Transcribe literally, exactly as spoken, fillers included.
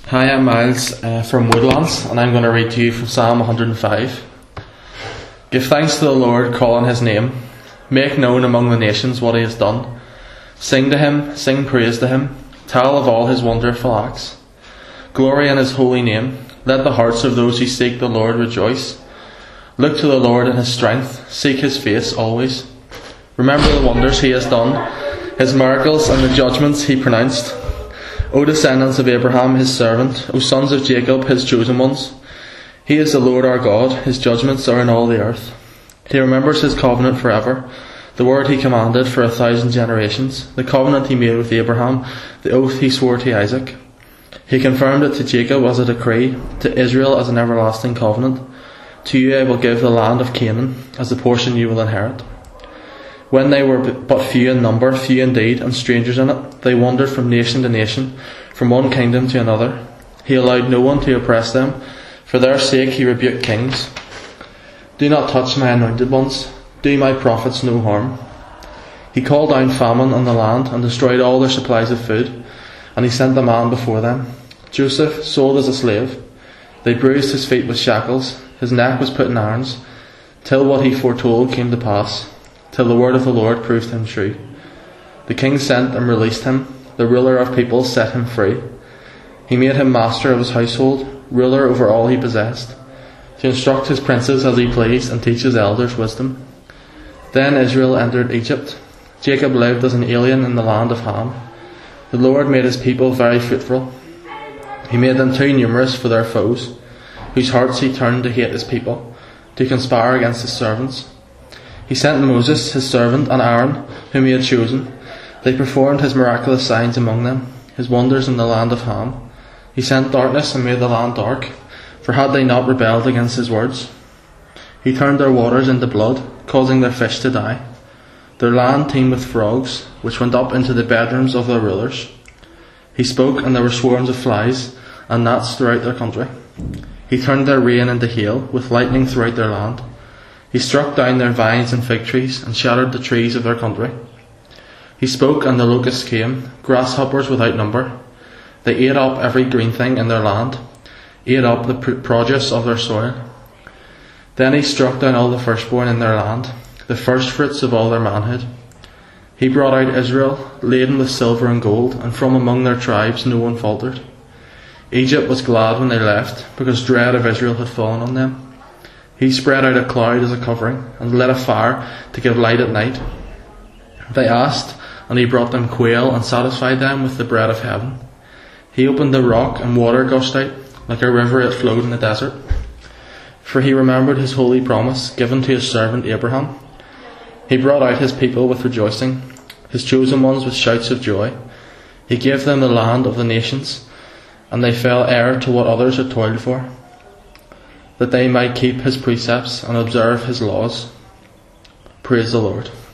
Hi, I'm Miles uh, from Woodlands, and I'm going to read to you from Psalm one hundred five. Give thanks to the Lord, call on his name. Make known among the nations what he has done. Sing to him, sing praise to him. Tell of all his wonderful acts. Glory in his holy name. Let the hearts of those who seek the Lord rejoice. Look to the Lord in his strength. Seek his face always. Remember the wonders he has done, his miracles and the judgments he pronounced. O descendants of Abraham, his servant, O sons of Jacob, his chosen ones. He is the Lord our God, his judgments are in all the earth. He remembers his covenant forever, the word he commanded for a thousand generations, the covenant he made with Abraham, the oath he swore to Isaac. He confirmed it to Jacob as a decree, to Israel as an everlasting covenant. To you I will give the land of Canaan, as the portion you will inherit. When they were but few in number, few indeed, and strangers in it, they wandered from nation to nation, from one kingdom to another. He allowed no one to oppress them. For their sake he rebuked kings. Do not touch my anointed ones. Do my prophets no harm. He called down famine on the land and destroyed all their supplies of food. And he sent a man before them, Joseph, sold as a slave. They bruised his feet with shackles. His neck was put in irons, till what he foretold came to pass. Till the word of the Lord proved him true. The king sent and released him. The ruler of peoples set him free. He made him master of his household, ruler over all he possessed, to instruct his princes as he pleased and teach his elders wisdom. Then Israel entered Egypt. Jacob lived as an alien in the land of Ham. The Lord made his people very fruitful. He made them too numerous for their foes, whose hearts he turned to hate his people, to conspire against his servants. He sent Moses, his servant, and Aaron, whom he had chosen. They performed his miraculous signs among them, his wonders in the land of Ham. He sent darkness and made the land dark, for had they not rebelled against his words? He turned their waters into blood, causing their fish to die. Their land teemed with frogs, which went up into the bedrooms of their rulers. He spoke, and there were swarms of flies and gnats throughout their country. He turned their rain into hail, with lightning throughout their land. He struck down their vines and fig trees, and shattered the trees of their country. He spoke, and the locusts came, grasshoppers without number. They ate up every green thing in their land, ate up the produce of their soil. Then he struck down all the firstborn in their land, the firstfruits of all their manhood. He brought out Israel, laden with silver and gold, and from among their tribes no one faltered. Egypt was glad when they left, because dread of Israel had fallen on them. He spread out a cloud as a covering, and lit a fire to give light at night. They asked, and he brought them quail, and satisfied them with the bread of heaven. He opened the rock, and water gushed out, like a river it flowed in the desert. For he remembered his holy promise, given to his servant Abraham. He brought out his people with rejoicing, his chosen ones with shouts of joy. He gave them the land of the nations, and they fell heir to what others had toiled for, that they might keep his precepts and observe his laws. Praise the Lord.